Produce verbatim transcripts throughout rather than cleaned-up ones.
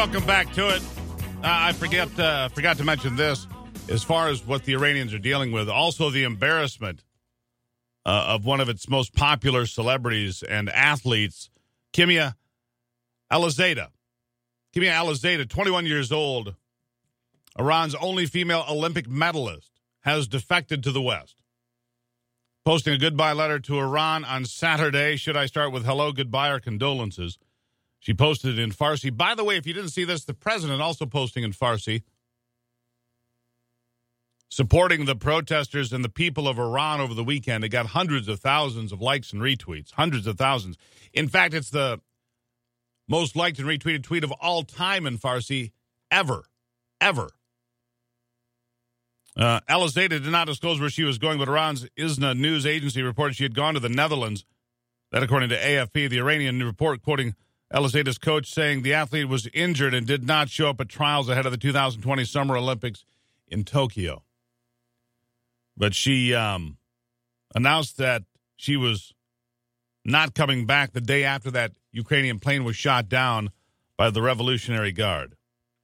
welcome back to it. Uh, I forget uh, forgot to mention this as far as what the Iranians are dealing with. Also, the embarrassment uh, of one of its most popular celebrities and athletes, Kimia Alizadeh. Kimia Alizadeh, twenty-one years old, Iran's only female Olympic medalist, has defected to the West. Posting a goodbye letter to Iran on Saturday. Should I start with hello, goodbye, or condolences? She posted it in Farsi. By the way, if you didn't see this, the president also posting in Farsi, supporting the protesters and the people of Iran over the weekend. It got hundreds of thousands of likes and retweets, hundreds of thousands. In fact, it's the most liked and retweeted tweet of all time in Farsi ever, ever. Uh, Alizadeh did not disclose where she was going, but Iran's ISNA news agency reported she had gone to the Netherlands. That, according to A F P, the Iranian report quoting Alizadeh's coach saying the athlete was injured and did not show up at trials ahead of the two thousand twenty Summer Olympics in Tokyo. But she um, announced that she was not coming back the day after that Ukrainian plane was shot down by the Revolutionary Guard.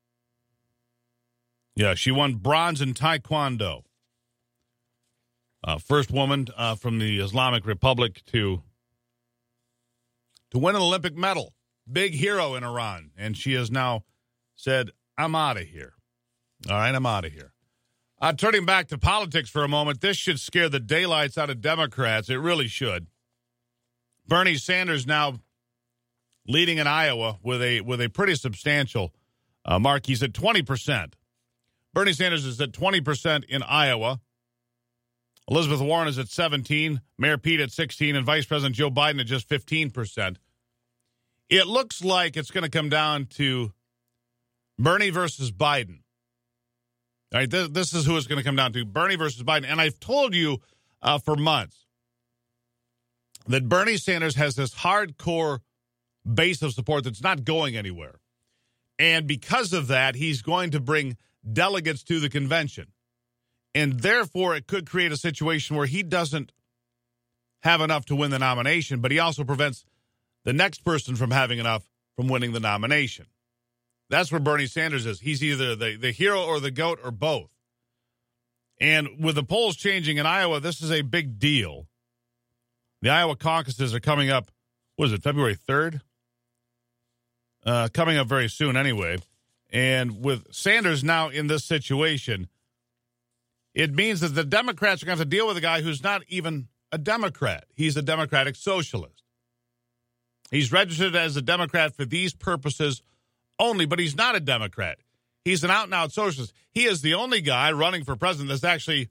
Yeah, she won bronze in Taekwondo. Uh, first woman uh, from the Islamic Republic to to win an Olympic medal. Big hero in Iran. And she has now said, I'm out of here. All right, I'm out of here. Uh, turning back to politics for a moment, this should scare the daylights out of Democrats. It really should. Bernie Sanders now leading in Iowa with a with a pretty substantial uh, mark. He's at twenty percent. Bernie Sanders is at twenty percent in Iowa. Elizabeth Warren is at seventeen, Mayor Pete at sixteen, and Vice President Joe Biden at just fifteen percent. It looks like it's going to come down to Bernie versus Biden. All right, this, this is who it's going to come down to, Bernie versus Biden. And I've told you uh, for months that Bernie Sanders has this hardcore base of support that's not going anywhere. And because of that, he's going to bring delegates to the convention. And therefore, it could create a situation where he doesn't have enough to win the nomination, but he also prevents the next person from having enough from winning the nomination. That's where Bernie Sanders is. He's either the, the hero or the goat or both. And with the polls changing in Iowa, this is a big deal. The Iowa caucuses are coming up, what is it, February third? Uh, coming up very soon anyway. And with Sanders now in this situation, it means that the Democrats are going to have to deal with a guy who's not even a Democrat. He's a Democratic socialist. He's registered as a Democrat for these purposes only, but he's not a Democrat. He's an out-and-out socialist. He is the only guy running for president that's actually,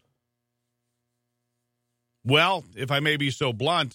well, if I may be so blunt,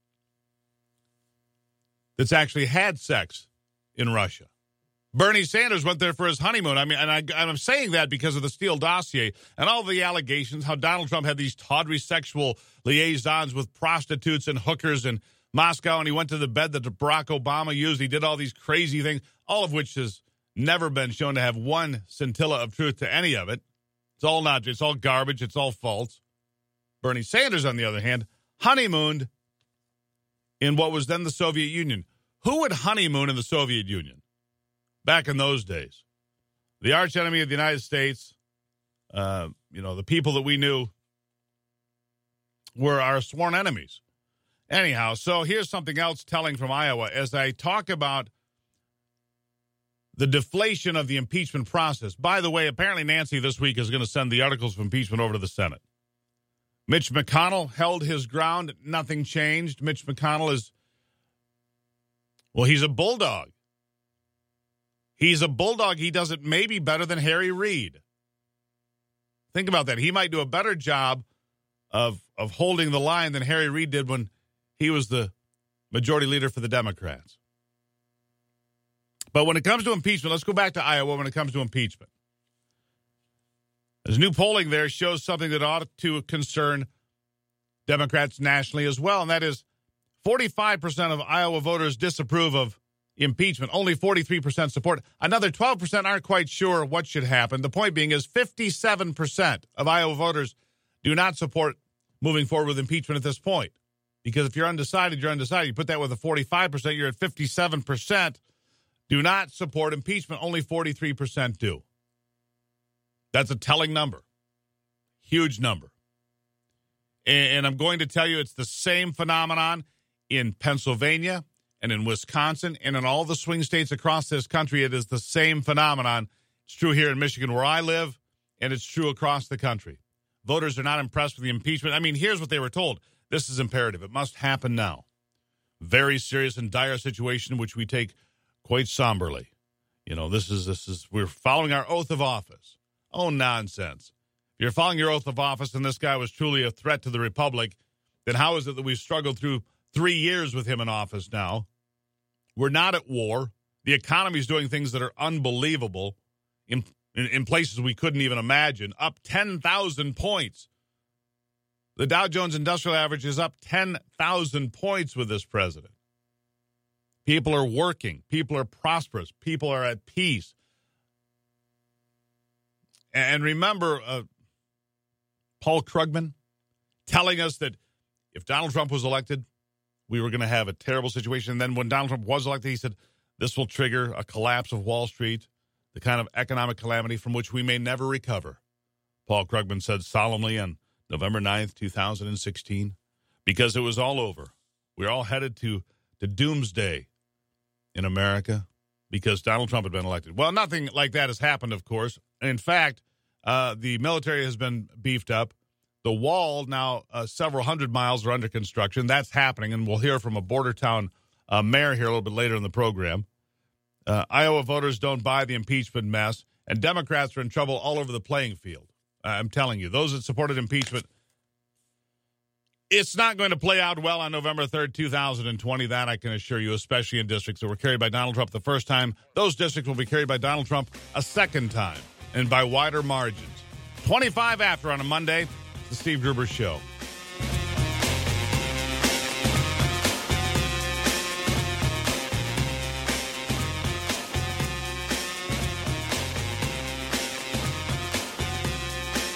that's actually had sex in Russia. Bernie Sanders went there for his honeymoon. I mean, and, I, and I'm saying that because of the Steele dossier and all the allegations, how Donald Trump had these tawdry sexual liaisons with prostitutes and hookers in Moscow, and he went to the bed that Barack Obama used. He did all these crazy things, all of which has never been shown to have one scintilla of truth to any of it. It's all not, it's all garbage. It's all false. Bernie Sanders, on the other hand, honeymooned in what was then the Soviet Union. Who would honeymoon in the Soviet Union back in those days? The arch enemy of the United States, uh, you know, the people that we knew were our sworn enemies. Anyhow, so here's something else telling from Iowa. As I talk about the deflation of the impeachment process. By the way, apparently Nancy this week is going to send the articles of impeachment over to the Senate. Mitch McConnell held his ground. Nothing changed. Mitch McConnell is, well, he's a bulldog. He's a bulldog. He does it maybe better than Harry Reid. Think about that. He might do a better job of, of holding the line than Harry Reid did when he was the majority leader for the Democrats. But when it comes to impeachment, let's go back to Iowa when it comes to impeachment. There's new polling there shows something that ought to concern Democrats nationally as well, and that is forty-five percent of Iowa voters disapprove of impeachment. Only forty-three percent support. Another twelve percent aren't quite sure what should happen. The point being is fifty-seven percent of Iowa voters do not support moving forward with impeachment at this point. Because if you're undecided, you're undecided. You put that with a forty-five percent, you're at fifty-seven percent. do not support impeachment. Only forty-three percent do. That's a telling number. Huge number. And I'm going to tell you it's the same phenomenon in Pennsylvania and in Wisconsin and in all the swing states across this country. It is the same phenomenon. It's true here in Michigan where I live, and it's true across the country. Voters are not impressed with the impeachment. I mean, here's what they were told. This is imperative. It must happen now. Very serious and dire situation, which we take quite somberly. You know, this is, this is, we're following our oath of office. Oh, nonsense. If you're following your oath of office and this guy was truly a threat to the republic, then how is it that we've struggled through three years with him in office now? We're not at war. The economy is doing things that are unbelievable in, in, in places we couldn't even imagine, up ten thousand points. The Dow Jones Industrial Average is up ten thousand points with this president. People are working. People are prosperous. People are at peace. And remember, uh, Paul Krugman telling us that if Donald Trump was elected, we were going to have a terrible situation. And then when Donald Trump was elected, he said, this will trigger a collapse of Wall Street, the kind of economic calamity from which we may never recover. Paul Krugman said solemnly on November ninth, two thousand sixteen, because it was all over. We're all headed to, to doomsday in America because Donald Trump had been elected. Well, nothing like that has happened, of course. In fact, Uh, the military has been beefed up. The wall now uh, several hundred miles are under construction. That's happening, and we'll hear from a border town uh, mayor here a little bit later in the program. Uh, Iowa voters don't buy the impeachment mess, and Democrats are in trouble all over the playing field. Uh, I'm telling you, those that supported impeachment, it's not going to play out well on November third, two thousand twenty. That I can assure you, especially in districts that were carried by Donald Trump the first time. Those districts will be carried by Donald Trump a second time, and by wider margins. twenty-five after on a Monday, the Steve Gruber Show.